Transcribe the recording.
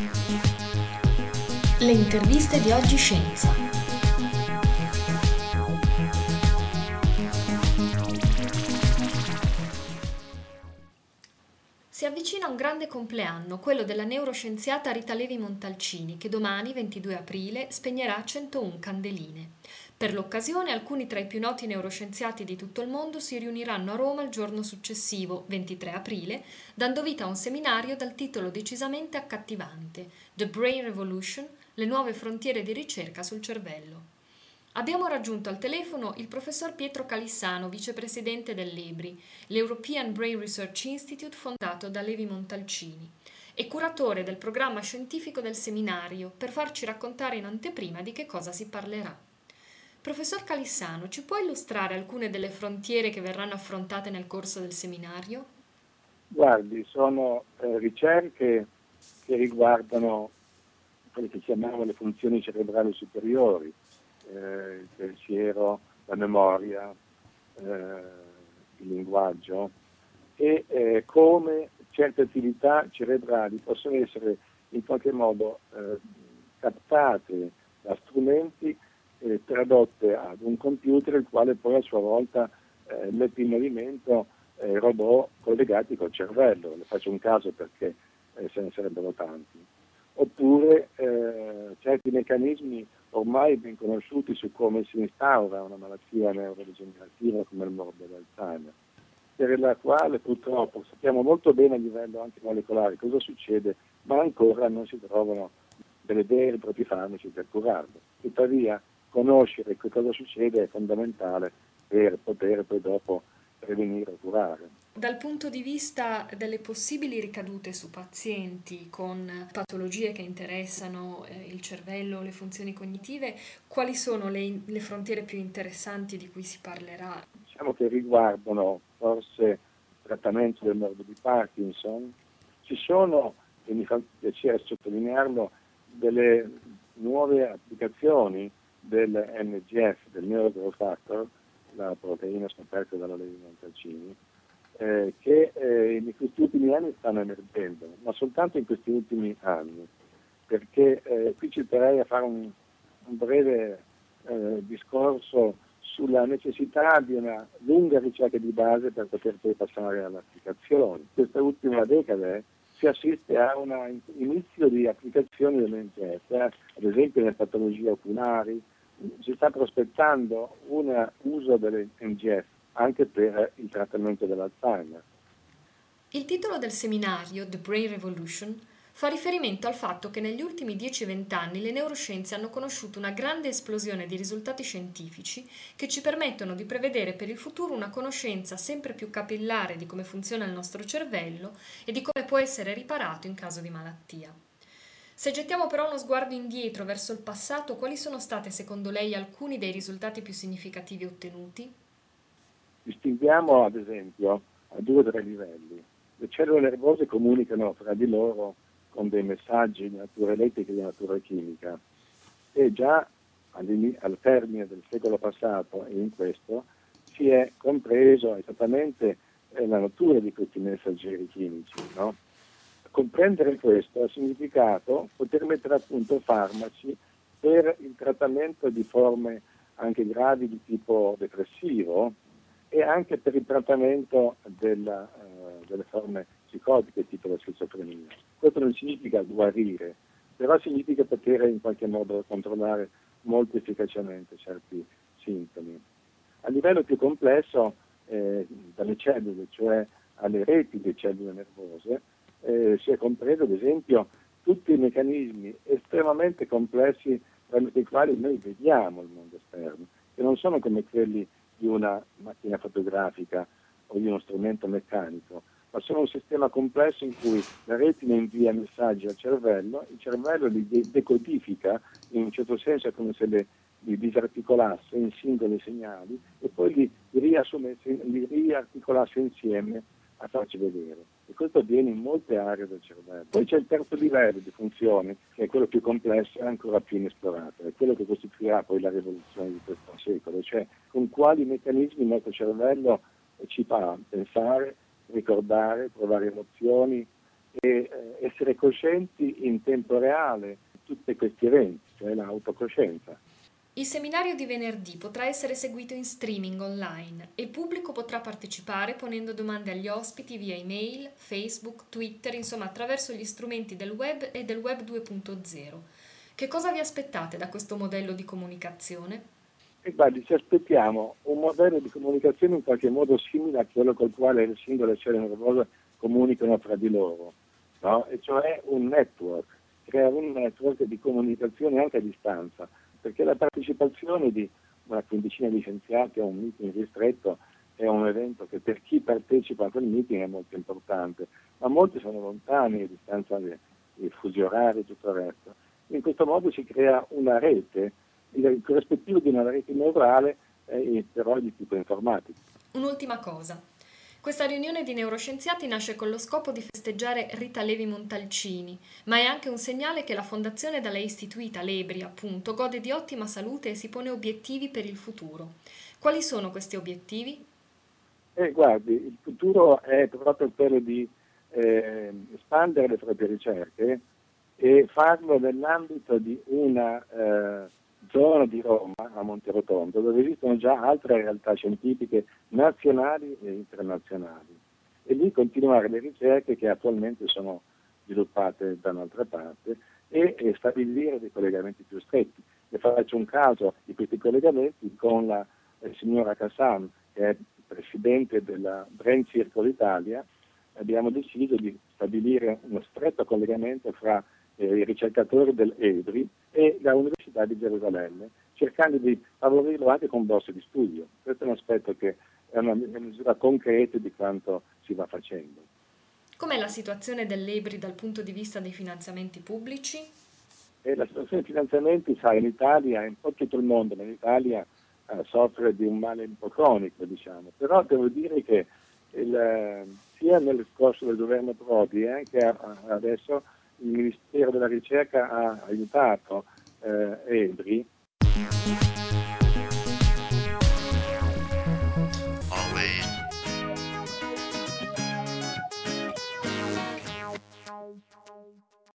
Le interviste di Oggi Scienza. Si avvicina un grande compleanno, quello della neuroscienziata Rita Levi Montalcini, che domani, 22 aprile, spegnerà 101 candeline. Per l'occasione, alcuni tra i più noti neuroscienziati di tutto il mondo si riuniranno a Roma il giorno successivo, 23 aprile, dando vita a un seminario dal titolo decisamente accattivante: The Brain Revolution, le nuove frontiere di ricerca sul cervello. Abbiamo raggiunto al telefono il professor Pietro Calissano, vicepresidente dell'EBRI, l'European Brain Research Institute fondato da Levi Montalcini, e curatore del programma scientifico del seminario, per farci raccontare in anteprima di che cosa si parlerà. Professor Calissano, ci può illustrare alcune delle frontiere che verranno affrontate nel corso del seminario? Guardi, sono ricerche che riguardano quelle che chiamiamo le funzioni cerebrali superiori, il pensiero, la memoria, il linguaggio e come certe attività cerebrali possono essere in qualche modo captate da strumenti tradotte ad un computer, il quale poi a sua volta mette in movimento robot collegati col cervello. Ne faccio un caso perché se ne sarebbero tanti. Oppure certi meccanismi ormai ben conosciuti su come si instaura una malattia neurodegenerativa come il morbo d'Alzheimer, per la quale purtroppo sappiamo molto bene a livello anche molecolare cosa succede, ma ancora non si trovano delle veri e propri farmaci per curarlo. Tuttavia, conoscere che cosa succede è fondamentale per poter poi dopo prevenire o curare. Dal punto di vista delle possibili ricadute su pazienti con patologie che interessano il cervello, le funzioni cognitive, quali sono le frontiere più interessanti di cui si parlerà? Diciamo che riguardano forse il trattamento del morbo di Parkinson. Ci sono, e mi fa piacere sottolinearlo, delle nuove applicazioni del NGF, del neurogrowth factor, la proteina scoperta dalla Levi Montalcini, che in questi ultimi anni stanno emergendo, ma soltanto in questi ultimi anni, perché qui ci terrei a fare un breve discorso sulla necessità di una lunga ricerca di base per poter poi passare all'applicazione. Questa ultima decade si assiste a un inizio di applicazioni dell'NGF, ad esempio nelle patologie oculari, si sta prospettando un uso dell'NGF anche per il trattamento dell'Alzheimer. Il titolo del seminario, The Brain Revolution, fa riferimento al fatto che negli ultimi 10-20 anni le neuroscienze hanno conosciuto una grande esplosione di risultati scientifici che ci permettono di prevedere per il futuro una conoscenza sempre più capillare di come funziona il nostro cervello e di come può essere riparato in caso di malattia. Se gettiamo però uno sguardo indietro verso il passato, quali sono state secondo lei alcuni dei risultati più significativi ottenuti? Distinguiamo ad esempio a 2 o 3 livelli. Le cellule nervose comunicano fra di loro con dei messaggi di natura elettrica e di natura chimica e già al termine del secolo passato e in questo si è compreso esattamente la natura di questi messaggeri chimici, no? Comprendere questo ha significato poter mettere a punto farmaci per il trattamento di forme anche gravi di tipo depressivo e anche per il trattamento delle forme psicotiche tipo la schizofrenia. Questo non significa guarire, però significa poter in qualche modo controllare molto efficacemente certi sintomi. A livello più complesso, dalle cellule, cioè alle reti di cellule nervose, si è compreso ad esempio tutti i meccanismi estremamente complessi tramite i quali noi vediamo il mondo esterno, che non sono come quelli di una macchina fotografica o di uno strumento meccanico, ma sono un sistema complesso in cui la retina invia messaggi al cervello, il cervello li decodifica, in un certo senso è come se li disarticolasse in singoli segnali e poi li riarticolasse insieme a farci vedere. E questo avviene in molte aree del cervello. Poi c'è il terzo livello di funzioni, che è quello più complesso e ancora più inesplorato, è quello che costituirà poi la rivoluzione di questo secolo, cioè con quali meccanismi il nostro cervello ci fa pensare, ricordare, provare emozioni, e essere coscienti in tempo reale di tutti questi eventi, cioè l'autocoscienza. Il seminario di venerdì potrà essere seguito in streaming online e il pubblico potrà partecipare ponendo domande agli ospiti via email, Facebook, Twitter, insomma attraverso gli strumenti del web e del web 2.0. Che cosa vi aspettate da questo modello di comunicazione? E guardi, ci aspettiamo un modello di comunicazione in qualche modo simile a quello col quale le singole cellule nervose comunicano tra di loro, no? E cioè un network, creare un network di comunicazione anche a distanza, perché la partecipazione di una quindicina di scienziati a un meeting ristretto è un evento che per chi partecipa a quel meeting è molto importante, ma molti sono lontani a distanza di fusi orari e tutto il resto. In questo modo si crea una rete, il corrispettivo di una rete neurale, però di tipo informatico. Un'ultima cosa. Questa riunione di neuroscienziati nasce con lo scopo di festeggiare Rita Levi Montalcini, ma è anche un segnale che la fondazione da lei istituita, l'EBRI, appunto, gode di ottima salute e si pone obiettivi per il futuro. Quali sono questi obiettivi? Guardi, il futuro è proprio quello di espandere le proprie ricerche e farlo nell'ambito di una zona di Roma, a Monterotondo, dove esistono già altre realtà scientifiche nazionali e internazionali. E lì continuare le ricerche che attualmente sono sviluppate da un'altra parte e stabilire dei collegamenti più stretti. Le faccio un caso di questi collegamenti con la signora Cassan, che è presidente della Brain Circle Italia. Abbiamo deciso di stabilire uno stretto collegamento fra i ricercatori dell'EBRI e l'Università di Gerusalemme, cercando di favorirlo anche con borse di studio. Questo è un aspetto che è una misura concreta di quanto si va facendo. Com'è la situazione dell'EBRI dal punto di vista dei finanziamenti pubblici? E la situazione dei finanziamenti, sai, in Italia, in tutto il mondo, ma in Italia soffre di un male un po' cronico, diciamo. Però devo dire che sia nel corso del governo Prodi e anche adesso il Ministero della Ricerca ha aiutato EBRI